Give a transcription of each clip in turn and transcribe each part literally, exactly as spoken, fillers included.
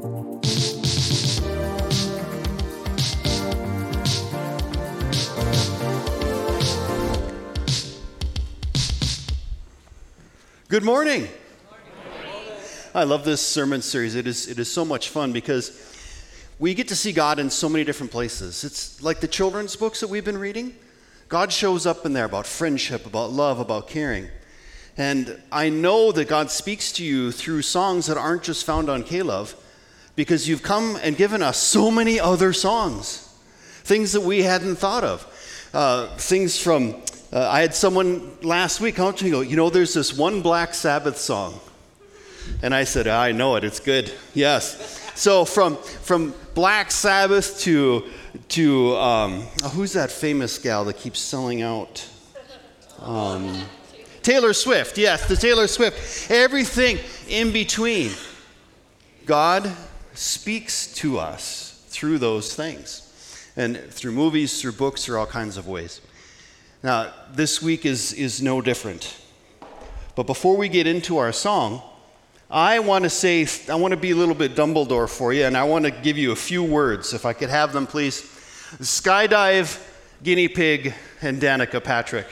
Good morning. I love this sermon series. It is it is so much fun because we get to see God in so many different places. It's like the children's books that we've been reading. God shows up in there about friendship, about love, about caring. And I know that God speaks to you through songs that aren't just found on K-Love, because you've come and given us so many other songs, things that we hadn't thought of, uh, things from Uh, I had someone last week come up to me and go, you know, there's this one Black Sabbath song. And I said, I know it, it's good. Yes. So from from Black Sabbath to, to um, oh, who's that famous gal that keeps selling out? Um, Taylor Swift, yes, the Taylor Swift. Everything in between. God speaks to us through those things. And through movies, through books, through all kinds of ways. Now, this week is, is no different. But before we get into our song, I want to say, I want to be a little bit Dumbledore for you, and I want to give you a few words, if I could have them, please. Skydive, guinea pig, and Danica Patrick.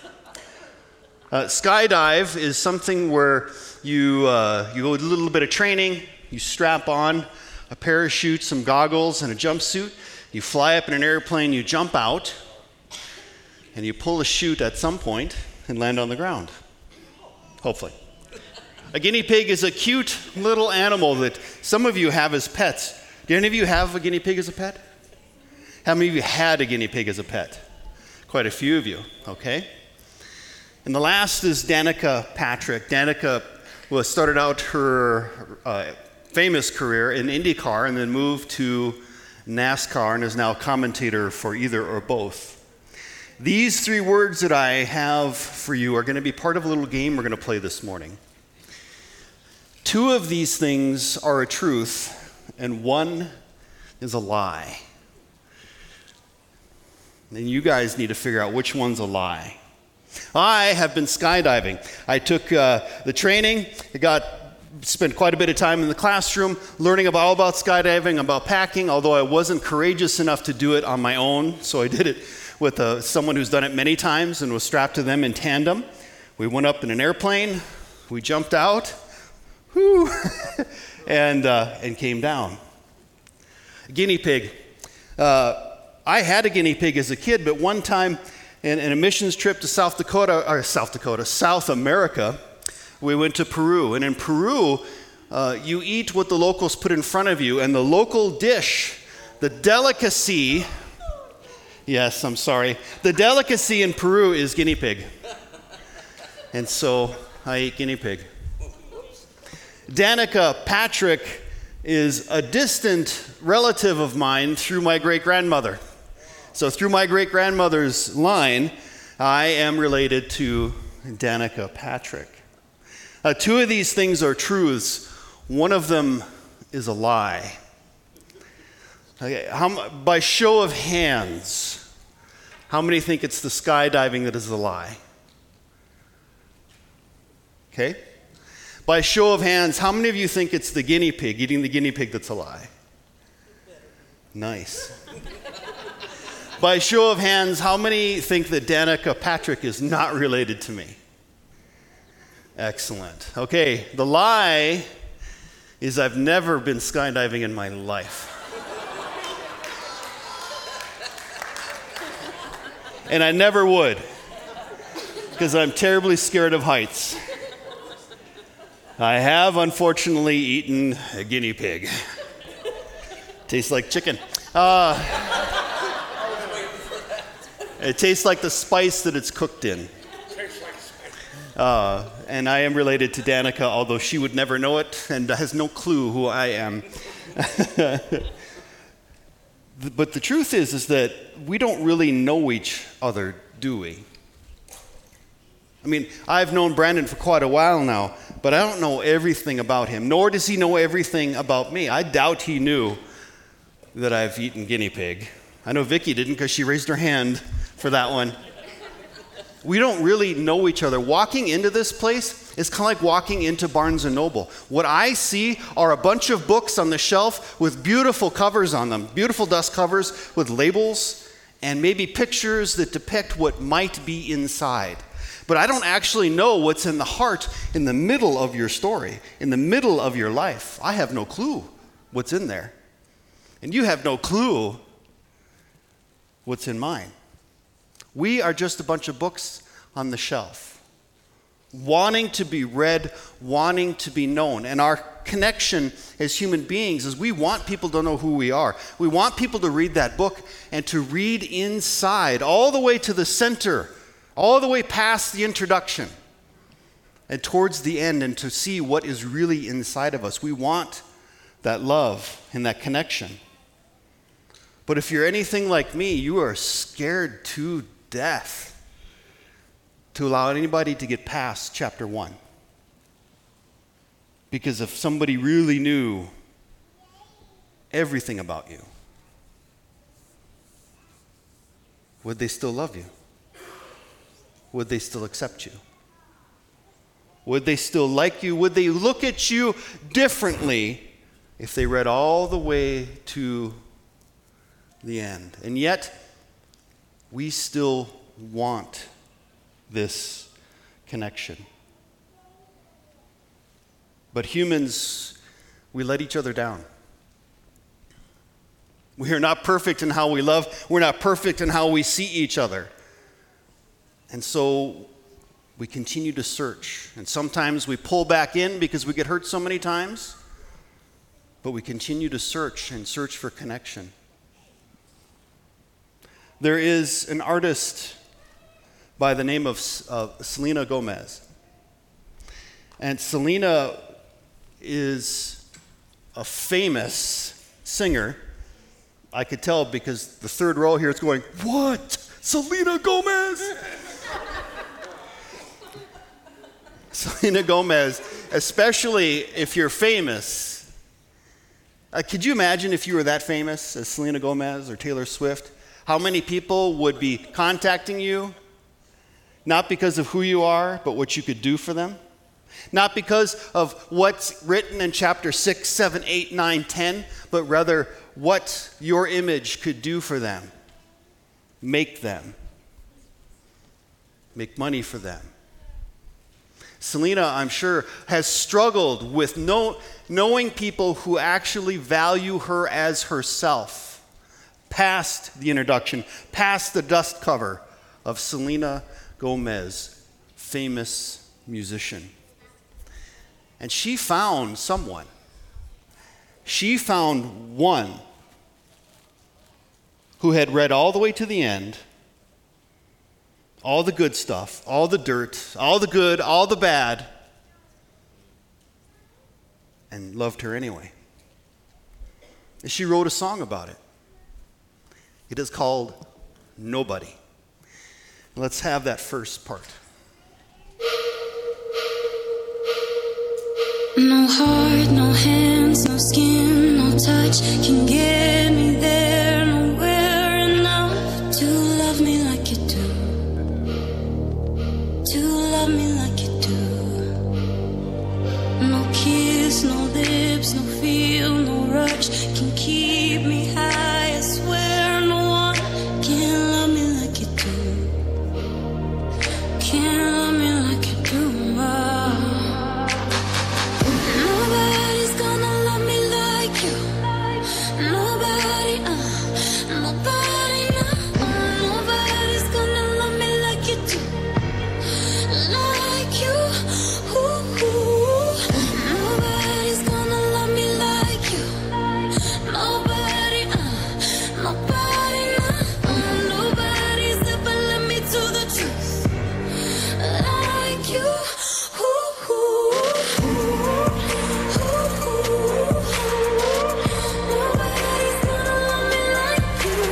Uh, skydive is something where you, uh, you go a little bit of training, you strap on a parachute, some goggles, and a jumpsuit, you fly up in an airplane, you jump out, and you pull a chute at some point and land on the ground, hopefully. A guinea pig is a cute little animal that some of you have as pets. Do any of you have a guinea pig as a pet? How many of you had a guinea pig as a pet? Quite a few of you, okay. And the last is Danica Patrick. Danica well, started out her uh, famous career in IndyCar and then moved to NASCAR and is now a commentator for either or both. These three words that I have for you are going to be part of a little game we're going to play this morning. Two of these things are a truth, and one is a lie. And you guys need to figure out which one's a lie. I have been skydiving. I took uh, the training. I got spent quite a bit of time in the classroom learning about, all about skydiving, about packing, although I wasn't courageous enough to do it on my own, so I did it with uh, someone who's done it many times and was strapped to them in tandem. We went up in an airplane, we jumped out, whoo, and uh, and came down. A guinea pig. Uh, I had a guinea pig as a kid, but one time in, in a missions trip to South Dakota, or South Dakota, South America, we went to Peru. And in Peru, uh, you eat what the locals put in front of you, and the local dish, the delicacy, yes, I'm sorry. The delicacy in Peru is guinea pig. And so I ate guinea pig. Danica Patrick is a distant relative of mine through my great-grandmother. So through my great-grandmother's line, I am related to Danica Patrick. Uh, two of these things are truths. One of them is a lie. Okay, how, by show of hands, how many think it's the skydiving that is the lie? Okay. By show of hands, how many of you think it's the guinea pig, eating the guinea pig, that's a lie? Nice. By show of hands, how many think that Danica Patrick is not related to me? Excellent. Okay, the lie is I've never been skydiving in my life. And I never would, because I'm terribly scared of heights. I have, unfortunately, eaten a guinea pig. Tastes like chicken. Uh, it tastes like the spice that it's cooked in. Uh, and I am related to Danica, although she would never know it and has no clue who I am. But the truth is, is that we don't really know each other, do we? I mean, I've known Brandon for quite a while now, but I don't know everything about him, nor does he know everything about me. I doubt he knew that I've eaten guinea pig. I know Vicky didn't because she raised her hand for that one. we don't really know each other. Walking into this place is kind of like walking into Barnes and Noble. What I see are a bunch of books on the shelf with beautiful covers on them, beautiful dust covers with labels and maybe pictures that depict what might be inside. But I don't actually know what's in the heart, in the middle of your story, in the middle of your life. I have no clue what's in there. And you have no clue what's in mine. We are just a bunch of books on the shelf, wanting to be read, wanting to be known. And our connection as human beings is we want people to know who we are. We want people to read that book and to read inside, all the way to the center, all the way past the introduction and towards the end, and to see what is really inside of us. We want that love and that connection. But if you're anything like me, you are scared to death to allow anybody to get past chapter one. Because if somebody really knew everything about you, would they still love you? Would they still accept you? Would they still like you? Would they look at you differently if they read all the way to the end? And yet, we still want this connection. But humans, we let each other down. We are not perfect in how we love. We're not perfect in how we see each other. And so we continue to search. And sometimes we pull back in because we get hurt so many times. But we continue to search and search for connection. There is an artist by the name of uh, Selena Gomez. And Selena is a famous singer. I could tell because the third row here is going, "What? Selena Gomez?" Selena Gomez, especially if you're famous. Uh, could you imagine if you were that famous as Selena Gomez or Taylor Swift? How many people would be contacting you? Not because of who you are, but what you could do for them. Not because of what's written in chapter six, seven, eight, nine, ten, but rather what your image could do for them. Make them. Make money for them. Selena, I'm sure, has struggled with know, knowing people who actually value her as herself. Past the introduction, past the dust cover of Selena Gomez, famous musician. And she found someone. She found one who had read all the way to the end, all the good stuff, all the dirt, all the good, all the bad, and loved her anyway. And she wrote a song about it. It is called Nobody. Let's have that first part. No heart, no hands, no skin, no touch can get me there. Nowhere enough to love me like you do. To love me like you do. No kiss, no lips, no feel, no rush can keep me high. I swear no one can love me like you do. Can't love me like you do. Oh. Nobody's gonna love me like you. Nobody, uh, nobody, no. Nobody's gonna love me like you do. Like you. Ooh, ooh. Nobody's gonna love me like you. Nobody, uh, nobody, no. Nobody's ever led me to the truth like you. Ooh, ooh, ooh. Nobody's gonna love me like you.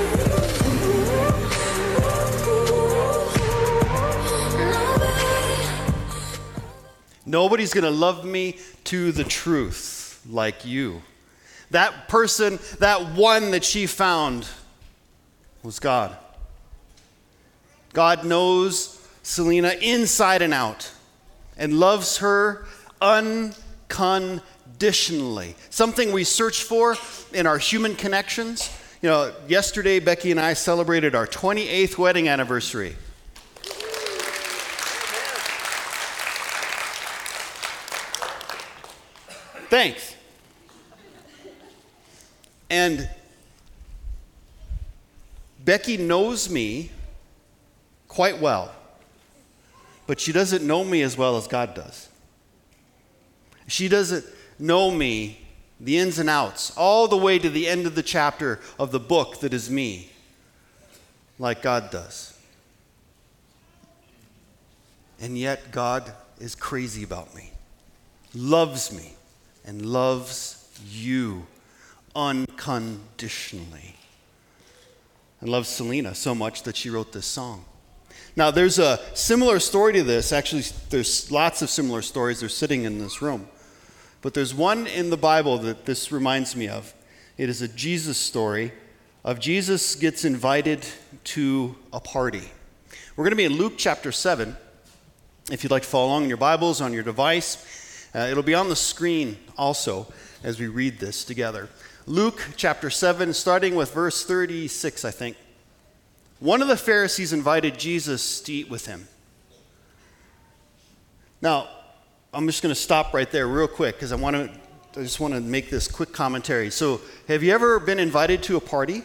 Nobody. Nobody's going to love me to the truth like you. That person, that one that she found was God. God knows Selena inside and out and loves her unconditionally. Something we search for in our human connections. You know, yesterday Becky and I celebrated our twenty-eighth wedding anniversary. Thanks. And Becky knows me quite well, but she doesn't know me as well as God does. She doesn't know me, the ins and outs, all the way to the end of the chapter of the book that is me, like God does. And yet God is crazy about me, loves me, and loves you unconditionally. And loves Selena so much that she wrote this song. Now, there's a similar story to this. Actually, there's lots of similar stories. They're sitting in this room. But there's one in the Bible that this reminds me of. It is a Jesus story of Jesus gets invited to a party. We're going to be in Luke chapter seven. If you'd like to follow along in your Bibles, on your device, uh, it'll be on the screen also as we read this together. Luke chapter seven, starting with verse thirty-six, I think. One of the Pharisees invited Jesus to eat with him. Now, I'm just going to stop right there real quick because I want to. I just want to make this quick commentary. So, have you ever been invited to a party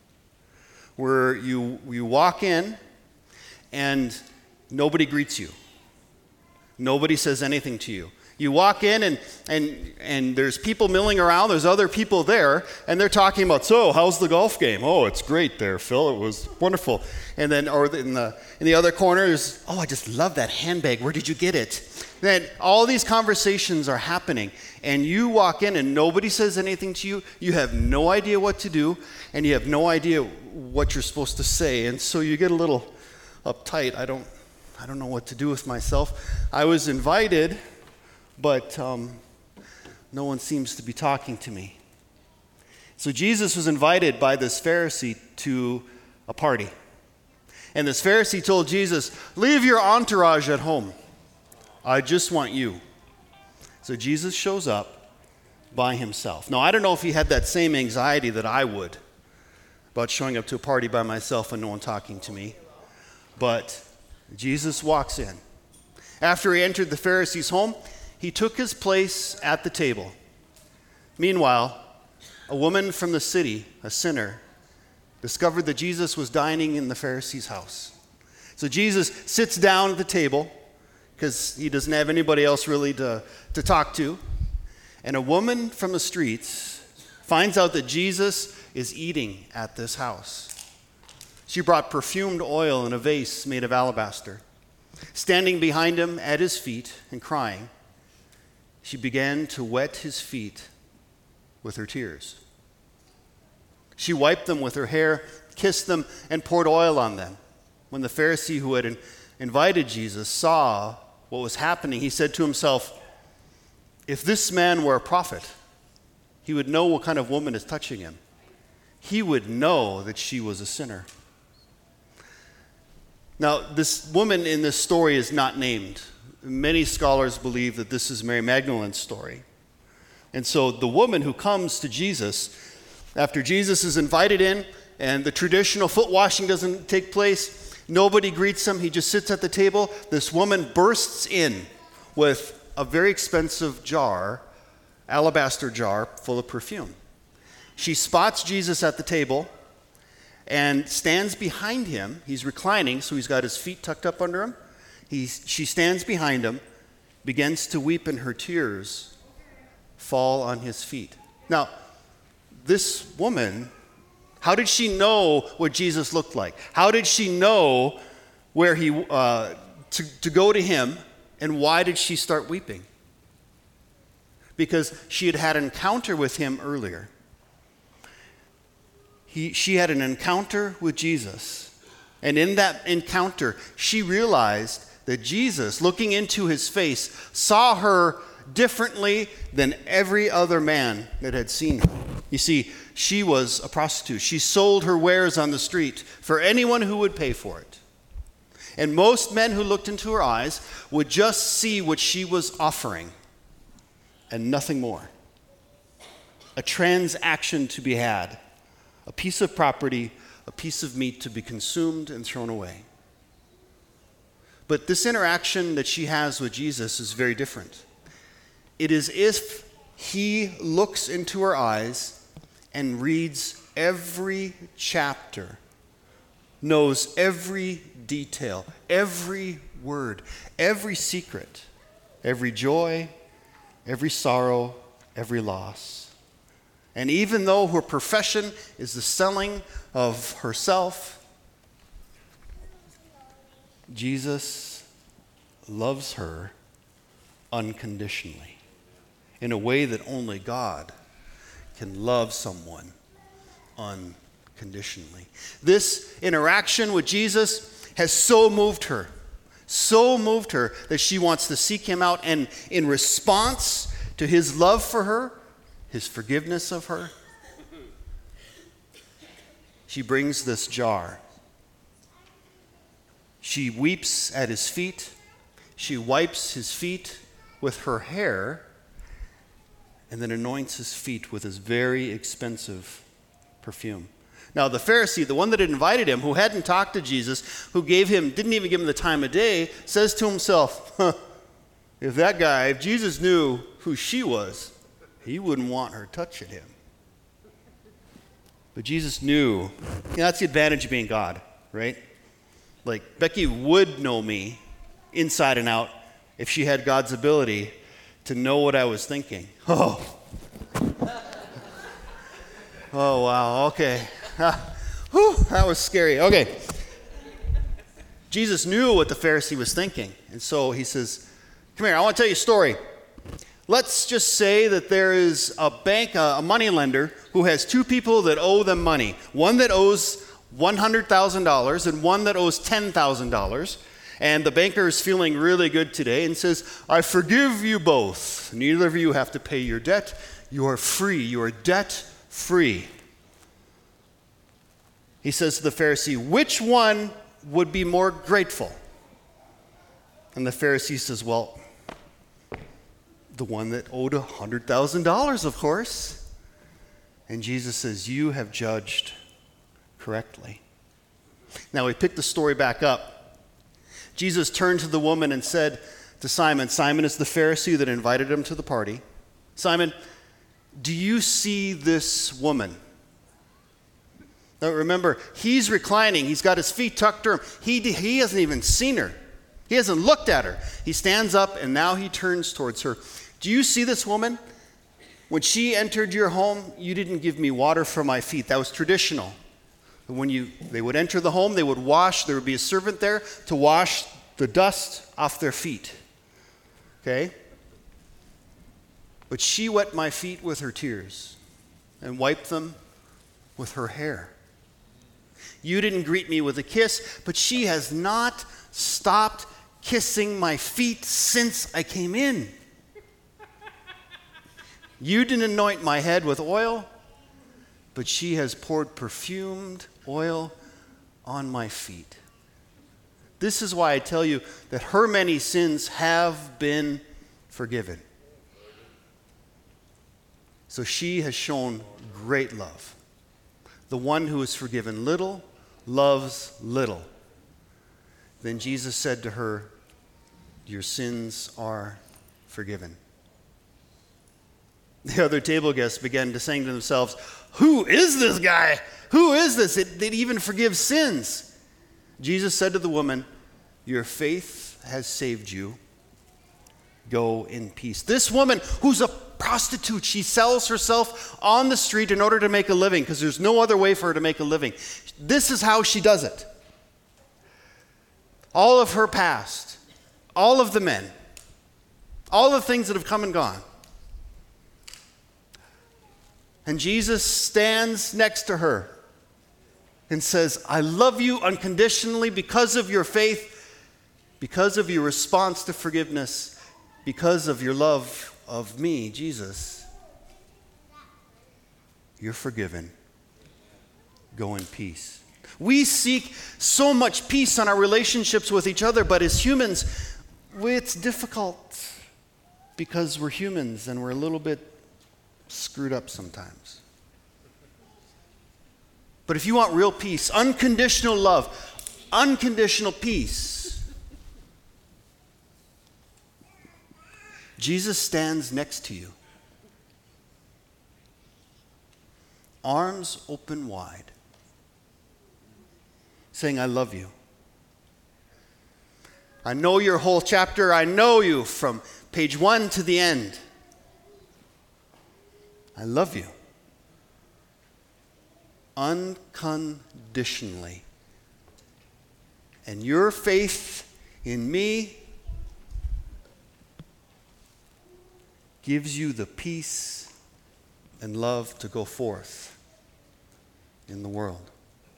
where you you walk in and nobody greets you? Nobody says anything to you. You walk in and and and there's people milling around, there's other people there, and they're talking about, so how's the golf game? Oh, it's great there, Phil. It was wonderful. And then or in the in the other corner is, oh, I just love that handbag. Where did you get it? Then all these conversations are happening, and you walk in and nobody says anything to you. You have no idea what to do, and you have no idea what you're supposed to say, and so you get a little uptight. I don't I don't know what to do with myself. I was invited, but um, no one seems to be talking to me. So Jesus was invited by this Pharisee to a party. And this Pharisee told Jesus, leave your entourage at home. I just want you. So Jesus shows up by himself. Now, I don't know if he had that same anxiety that I would about showing up to a party by myself and no one talking to me. But Jesus walks in. After he entered the Pharisee's home, he took his place at the table. Meanwhile, a woman from the city, a sinner, discovered that Jesus was dining in the Pharisee's house. So Jesus sits down at the table because he doesn't have anybody else really to, to talk to. And a woman from the streets finds out that Jesus is eating at this house. She brought perfumed oil in a vase made of alabaster. Standing behind him at his feet and crying, she began to wet his feet with her tears. She wiped them with her hair, kissed them, and poured oil on them. When the Pharisee who had in- invited Jesus saw what was happening, he said to himself, if this man were a prophet, he would know what kind of woman is touching him. He would know that she was a sinner. Now, this woman in this story is not named. Many scholars believe that this is Mary Magdalene's story. And so the woman who comes to Jesus, after Jesus is invited in and the traditional foot washing doesn't take place, nobody greets him, he just sits at the table. This woman bursts in with a very expensive jar, alabaster jar full of perfume. She spots Jesus at the table and stands behind him. He's reclining, so he's got his feet tucked up under him. He's, she stands behind him, begins to weep, and her tears fall on his feet. Now, this woman, how did she know what Jesus looked like? How did she know where he uh, to, to go to him, and why did she start weeping? Because she had had an encounter with him earlier. He, she had an encounter with Jesus. And in that encounter, she realized that Jesus, looking into his face, saw her differently than every other man that had seen her. You see, she was a prostitute. She sold her wares on the street for anyone who would pay for it. And most men who looked into her eyes would just see what she was offering and nothing more. A transaction to be had, a piece of property, a piece of meat to be consumed and thrown away. But this interaction that she has with Jesus is very different. It is if he looks into her eyes and reads every chapter, knows every detail, every word, every secret, every joy, every sorrow, every loss. And even though her profession is the selling of herself, Jesus loves her unconditionally in a way that only God can love someone unconditionally. This interaction with Jesus has so moved her, so moved her that she wants to seek him out, and in response to his love for her, his forgiveness of her, she brings this jar. She weeps at his feet. She wipes his feet with her hair and then anoints his feet with his very expensive perfume. Now, the Pharisee, the one that had invited him, who hadn't talked to Jesus, who gave him, didn't even give him the time of day, says to himself, huh, if that guy, if Jesus knew who she was, he wouldn't want her touching him. But Jesus knew. You know, that's the advantage of being God, right? Like, Becky would know me inside and out if she had God's ability to know what I was thinking. Oh. Oh, wow, okay. Whew, that was scary. Okay. Jesus knew what the Pharisee was thinking. And so he says, come here, I want to tell you a story. Let's just say that there is a bank, a money lender, who has two people that owe them money. One that owes one hundred thousand dollars and one that owes ten thousand dollars. And the banker is feeling really good today and says, I forgive you both. Neither of you have to pay your debt. You are free. You are debt free. He says to the Pharisee, which one would be more grateful? And the Pharisee says, well, the one that owed one hundred thousand dollars, of course. And Jesus says, you have judged correctly. Now we pick the story back up. Jesus turned to the woman and said to Simon, Simon is the Pharisee that invited him to the party. Simon, do you see this woman? Now remember, he's reclining. He's got his feet tucked to him. He, he hasn't even seen her. He hasn't looked at her. He stands up and now he turns towards her. Do you see this woman? When she entered your home, you didn't give me water for my feet. That was traditional. When you, they would enter the home, they would wash. There would be a servant there to wash the dust off their feet. Okay? But she wet my feet with her tears and wiped them with her hair. You didn't greet me with a kiss, but she has not stopped kissing my feet since I came in. You didn't anoint my head with oil, but she has poured perfumed oil on my feet. This is why I tell you that her many sins have been forgiven. So she has shown great love. The one who is forgiven little loves little. Then Jesus said to her, your sins are forgiven. The other table guests began to saying to themselves, who is this guy? Who is this? It, it even forgives sins. Jesus said to the woman, your faith has saved you. Go in peace. This woman who's a prostitute, she sells herself on the street in order to make a living because there's no other way for her to make a living. This is how she does it. All of her past, all of the men, all the things that have come and gone. And Jesus stands next to her and says, I love you unconditionally because of your faith, because of your response to forgiveness, because of your love of me, Jesus. You're forgiven. Go in peace. We seek so much peace on our relationships with each other, but as humans, it's difficult because we're humans and we're a little bit screwed up sometimes. But if you want real peace, unconditional love, unconditional peace, Jesus stands next to you. Arms open wide, saying, I love you. I know your whole chapter. I know you from page one to the end. I love you. Unconditionally. And your faith in me gives you the peace and love to go forth in the world.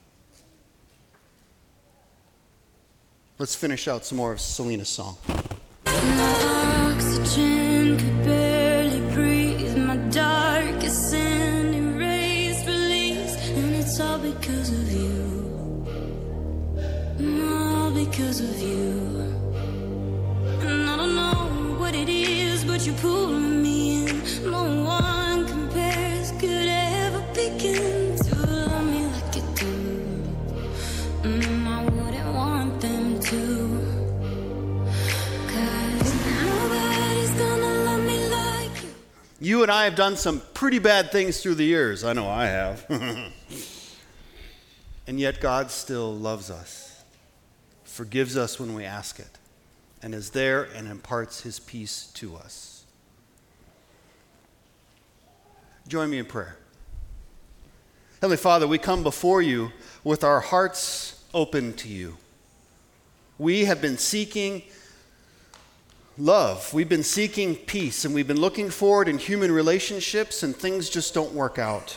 Let's finish out some more of Selena's song. My oxygen could barely breathe. My darkest sin erased, released, and it's all because of you. All because of you. And I don't know what it is, but you're pulling me in. No one compares, could ever begin to love me like you do. Mm, I wouldn't want them to. You and I have done some pretty bad things through the years. I know I have. And yet God still loves us, forgives us when we ask it, and is there and imparts his peace to us. Join me in prayer. Heavenly Father, we come before you with our hearts open to you. We have been seeking love. We've been seeking peace, and we've been looking forward in human relationships, and things just don't work out.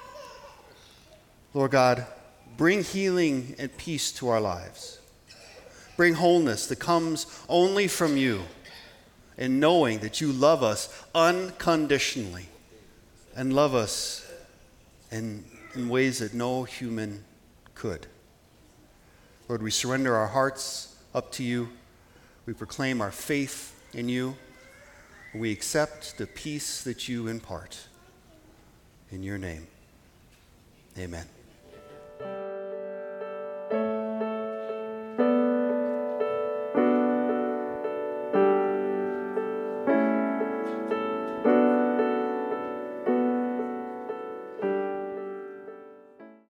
Lord God, bring healing and peace to our lives. Bring wholeness that comes only from you, and knowing that you love us unconditionally and love us in, in ways that no human could. Lord, we surrender our hearts up to you. We proclaim our faith in you. We accept the peace that you impart. In your name, amen.